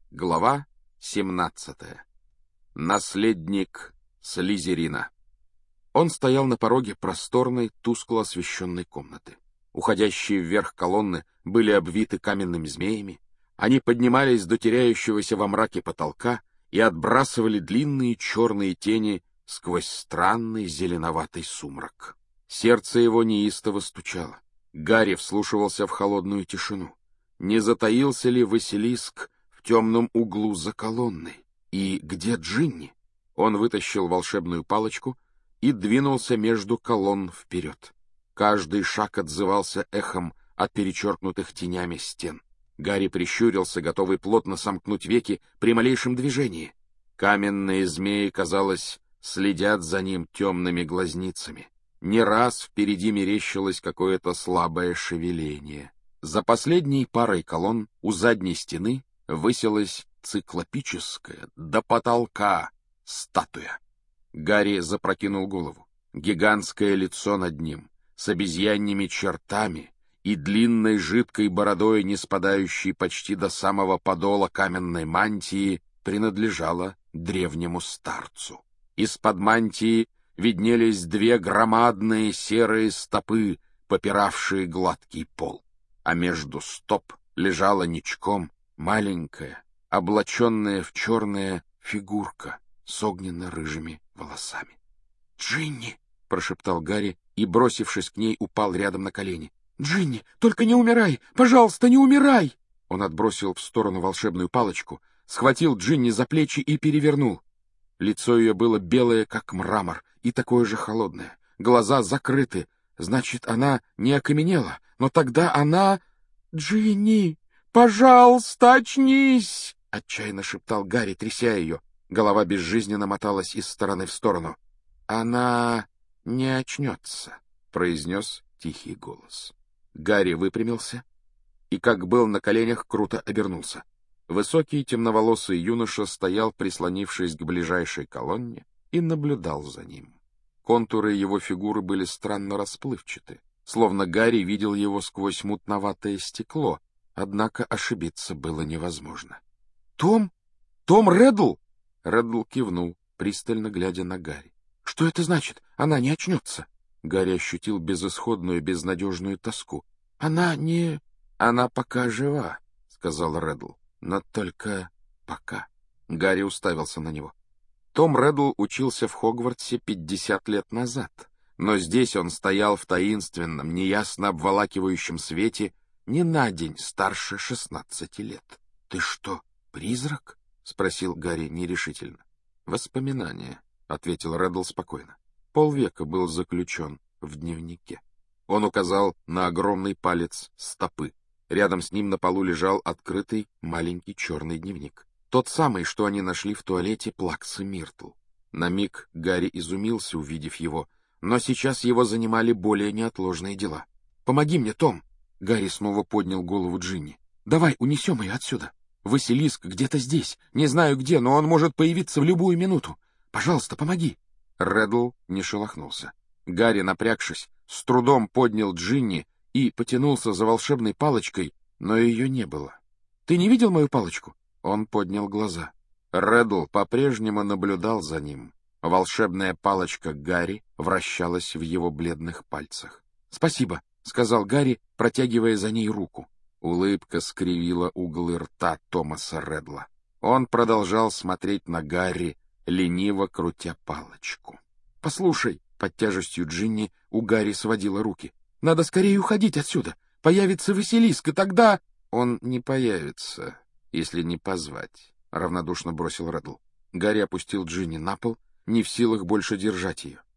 Глава 17. Наследник Слизерина. Он стоял на пороге просторной, тускло освещенной комнаты. Уходящие вверх колонны были обвиты каменными змеями, они поднимались до теряющегося во мраке потолка и отбрасывали длинные черные тени сквозь странный зеленоватый сумрак. Сердце его неистово стучало. Гарри вслушивался в холодную тишину. Не затаился ли Василиск в темном углу за колонной? И где Джинни? Он вытащил волшебную палочку и двинулся между колонн вперед. Каждый шаг отзывался эхом от перечеркнутых тенями стен. Гарри прищурился, готовый плотно сомкнуть веки при малейшем движении. Каменные змеи, казалось, следят за ним темными глазницами. Не раз впереди мерещилось какое-то слабое шевеление. За последней парой колонн у задней стены высилась циклопическая до потолка статуя. Гарри запрокинул голову. Гигантское лицо над ним, с обезьяньими чертами и длинной жидкой бородой, не спадающей почти до самого подола каменной мантии, принадлежало древнему старцу. Из-под мантии виднелись две громадные серые стопы, попиравшие гладкий пол. А между стоп лежала ничком маленькая, облаченная в черное фигурка с огненно-рыжими волосами. «Джинни!» — прошептал Гарри и, бросившись к ней, упал рядом на колени. «Джинни, только не умирай! Пожалуйста, не умирай!» Он отбросил в сторону волшебную палочку, схватил Джинни за плечи и перевернул. Лицо ее было белое, как мрамор, и такое же холодное. Глаза закрыты. Значит, она не окаменела. Но тогда она... «Джинни, пожалуйста, очнись!» — отчаянно шептал Гарри, тряся ее. Голова безжизненно моталась из стороны в сторону. «Она не очнется», — произнес тихий голос. Гарри выпрямился и, как был на коленях, круто обернулся. Высокий темноволосый юноша стоял, прислонившись к ближайшей колонне, и наблюдал за ним. Контуры его фигуры были странно расплывчаты, словно Гарри видел его сквозь мутноватое стекло, однако ошибиться было невозможно. «Том? Том Реддл?» Реддл кивнул, пристально глядя на Гарри. «Что это значит? Она не очнется?» Гарри ощутил безысходную, безнадежную тоску. «Она не... Она пока жива», — сказал Реддл. «Но только пока». Гарри уставился на него. Том Реддл учился в Хогвартсе 50 лет назад, но здесь он стоял в таинственном, неясно обволакивающем свете не на день старше 16 лет. «Ты что, призрак?» — спросил Гарри нерешительно. «Воспоминания», — ответил Реддл спокойно. «Полвека был заключен в дневнике». Он указал на огромный палец стопы. Рядом с ним на полу лежал открытый маленький черный дневник. Тот самый, что они нашли в туалете Плаксы Миртл. На миг Гарри изумился, увидев его, но сейчас его занимали более неотложные дела. «Помоги мне, Том!» Гарри снова поднял голову Джинни. «Давай унесем ее отсюда. Василиск где-то здесь. Не знаю где, но он может появиться в любую минуту. Пожалуйста, помоги!» Реддл не шелохнулся. Гарри, напрягшись, с трудом поднял Джинни и потянулся за волшебной палочкой, но ее не было. «Ты не видел мою палочку?» Он поднял глаза. Реддл по-прежнему наблюдал за ним. Волшебная палочка Гарри вращалась в его бледных пальцах. «Спасибо», — сказал Гарри, протягивая за ней руку. Улыбка скривила углы рта Томаса Реддла. Он продолжал смотреть на Гарри, лениво крутя палочку. «Послушай», — под тяжестью Джинни у Гарри сводила руки, — «надо скорее уходить отсюда. Появится Василиск, и тогда...» «Он не появится, если не позвать», — равнодушно бросил Реддл. Гарри опустил Джинни на пол, не в силах больше держать ее.